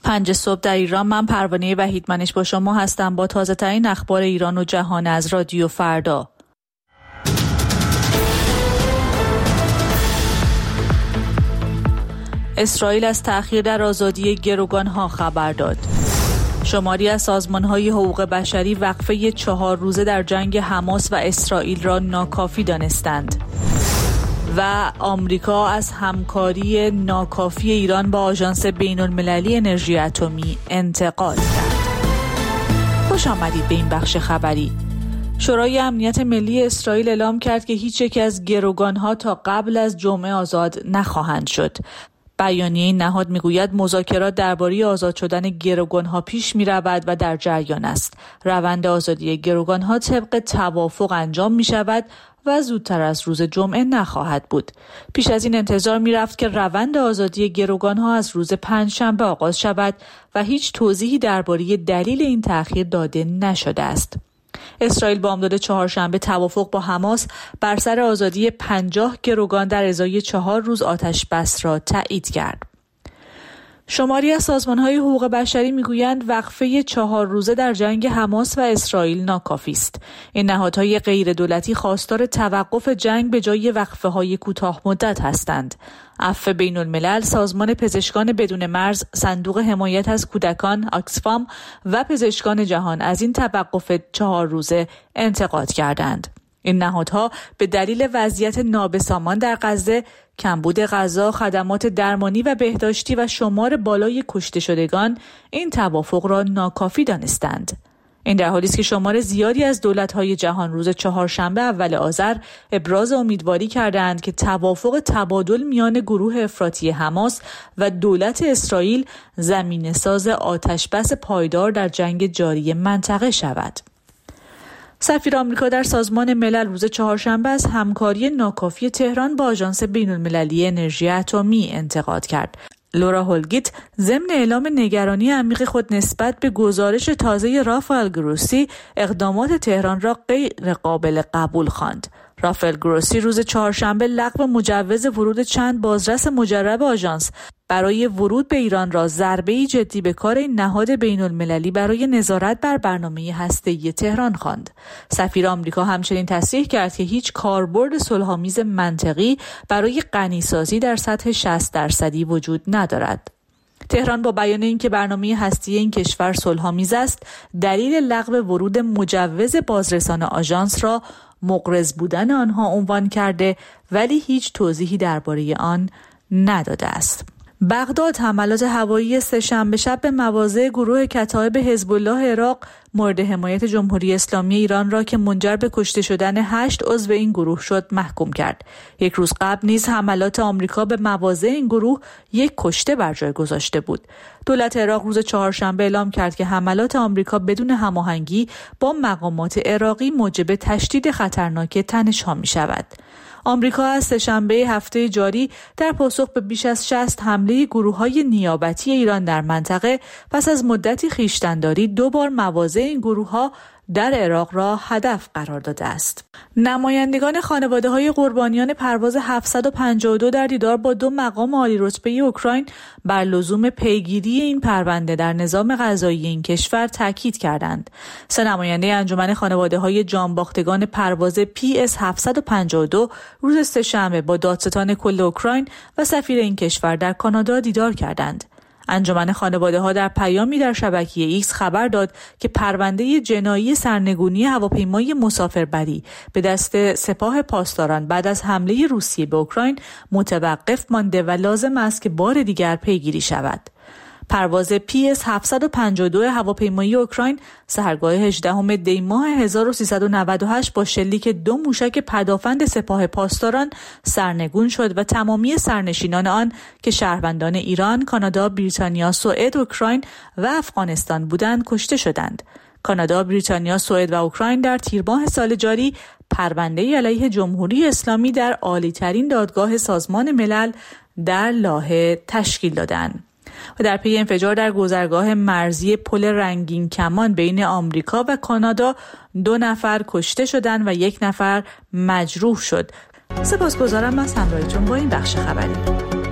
5 صبح در ایران. من پروانه وحیدمنش با شما هستم با تازه ترین اخبار ایران و جهان از رادیو فردا. اسرائیل از تأخیر در آزادی گروگانها خبر داد. شماری از سازمان‌های حقوق بشری وقفه 4 روزه در جنگ حماس و اسرائیل را ناکافی دانستند. و آمریکا از همکاری ناکافی ایران با آژانس بین‌المللی انرژی اتمی انتقاد کرد. خوش آمدید به این بخش خبری. شورای امنیت ملی اسرائیل اعلام کرد که هیچ یک از گروگانها تا قبل از جمعه آزاد نخواهند شد. بیانیه این نهاد میگوید مذاکرات درباره آزاد شدن گروگانها پیش می‌رود و در جریان است. روند آزادی گروگانها طبق توافق انجام می‌شود و زودتر از روز جمعه نخواهد بود. پیش از این انتظار می‌رفت که روند آزادی گروگانها از روز پنجشنبه آغاز شود و هیچ توضیحی درباره دلیل این تأخیر داده نشده است. اسرائیل بامداد چهارشنبه توافق با حماس بر سر آزادی 50 گروگان در ازای 4 روز آتش بس را تایید کرد. شماری از سازمان‌های حقوق بشری می‌گویند وقفه 4 روزه در جنگ حماس و اسرائیل ناکافی است. این نهادهای غیردولتی خواستار توقف جنگ به جای وقفه‌های کوتاه مدت هستند. عفو بین‌الملل، سازمان پزشکان بدون مرز، صندوق حمایت از کودکان آکسفام و پزشکان جهان از این توقف 4 روزه انتقاد کردند. این نهادها به دلیل وضعیت نابسامان در غزه، کمبود غذا، خدمات درمانی و بهداشتی و شمار بالای کشته شدگان این توافق را ناکافی دانستند. این در حالی است که شمار زیادی از دولت‌های جهان روز چهارشنبه اول آذر ابراز امیدواری کردند که توافق تبادل میان گروه افراطی حماس و دولت اسرائیل زمینه‌ساز آتش‌بس پایدار در جنگ جاری منطقه شود. سفیر آمریکا در سازمان ملل روز چهارشنبه از همکاری ناکافی تهران با آژانس بین‌المللی انرژی اتمی انتقاد کرد. لورا هولگیت ضمن اعلام نگرانی عمیق خود نسبت به گزارش تازه رافائل گروسی اقدامات تهران را غیر قابل قبول خواند. رافائل گروسی روز چهارشنبه لغو مجوز ورود چند بازرس مجرب آژانس برای ورود به ایران را ضربه‌ای جدی به کار این نهاد بین‌المللی برای نظارت بر برنامه هسته‌ای تهران خواند. سفیر آمریکا همچنین تصریح کرد که هیچ کاربرد صلح‌آمیز منطقی برای غنیسازی در سطح 60% وجود ندارد. تهران با بیان اینکه برنامه هسته‌ای این کشور صلح‌آمیز است، دلیل لغو ورود مجوز بازرسان آژانس را مغرض بودن آنها عنوان کرده ولی هیچ توضیحی درباره آن نداده است. بغداد حملات هوایی سه‌شنبه شب به مواضع گروه کتایب حزب الله عراق مورد حمایت جمهوری اسلامی ایران را که منجر به کشته شدن 8 عضو این گروه شد محکوم کرد. یک روز قبل نیز حملات آمریکا به مواضع این گروه 1 کشته بر جای گذاشته بود. دولت عراق روز چهارشنبه اعلام کرد که حملات آمریکا بدون هماهنگی با مقامات عراقی موجب تشدید خطرناک تنش‌ها می‌شود. آمریکا از سه‌شنبه هفته جاری در پاسخ به بیش از 60 حمله گروه‌های نیابتی ایران در منطقه پس از مدتی خویشتن‌داری 2 بار مواضع این گروه‌ها در عراق را هدف قرار داده است. نمایندگان خانواده‌های قربانیان پرواز 752 در دیدار با 2 مقام عالی‌رتبه اوکراین بر لزوم پیگیری این پرونده در نظام قضایی این کشور تاکید کردند. 3 نماینده انجمن خانواده‌های جانباختگان پرواز PS 752 روز سه‌شنبه با دادستان کل اوکراین و سفیر این کشور در کانادا دیدار کردند. انجمن خانواده‌ها در پیامی در شبکه ایکس خبر داد که پرونده جنایی سرنگونی هواپیمای مسافربری به دست سپاه پاسداران بعد از حمله روسیه به اوکراین متوقف مانده و لازم است که بار دیگر پیگیری شود. پرواز PS 752 هواپیمایی اوکراین سحرگاه 18 دی ماه 1398 با شلیک 2 موشک پدافند سپاه پاسداران سرنگون شد و تمامی سرنشینان آن که شهروندان ایران، کانادا، بریتانیا، سوئد، اوکراین و افغانستان بودند کشته شدند. کانادا، بریتانیا، سوئد و اوکراین در تیر ماه سال جاری پرونده‌ای علیه جمهوری اسلامی در عالی‌ترین دادگاه سازمان ملل در لاهه تشکیل دادند. و در پی انفجار در گذرگاه مرزی پل رنگین کمان بین آمریکا و کانادا 2 نفر کشته شدند و 1 نفر مجروح شد. سپاسگزارم از همراهیتون با این بخش خبری.